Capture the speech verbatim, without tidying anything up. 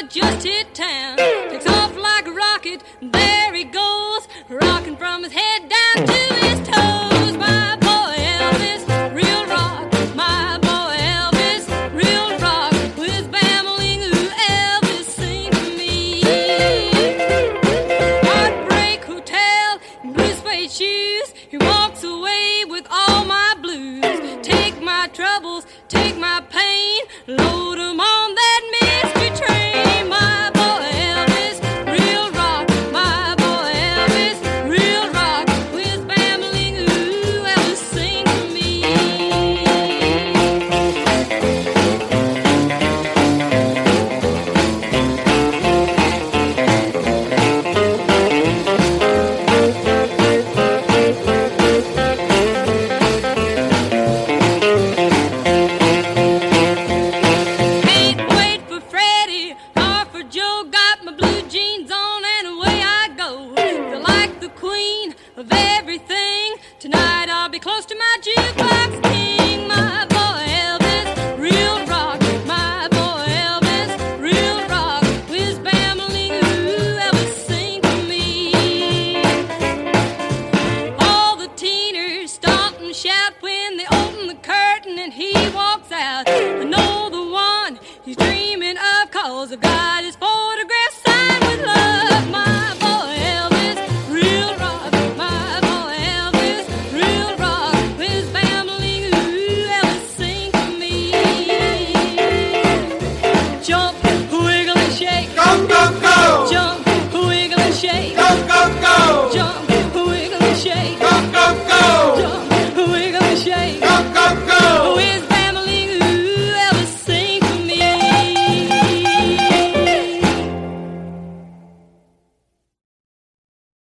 just hit town. Takes off like a rocket, there he goes, rocking from his head down to his toes. My boy Elvis, real rock. My boy Elvis, real rock. With his babbling, ooh, Elvis, sing to me. Heartbreak Hotel, blue suede shoes. He walks away with all my blues. Take my troubles, take my pain, load 'em on that mystery train. My boy Elvis, real rock. My boy Elvis, real rock. With his babbling, ooh, Elvis, sing to me. Can't wait for Freddie or for Joe. Got my blue jeans on and away I go. Feel like the queen of everything. Tonight I'll be close to my jukebox king. My boy Elvis, real rock. My boy Elvis, real rock. With his babbling, ooh, Elvis, sing to me. All the teeners stomp and shout when they open the curtain and he walks out. I know the one he's dreaming of, 'cause God is for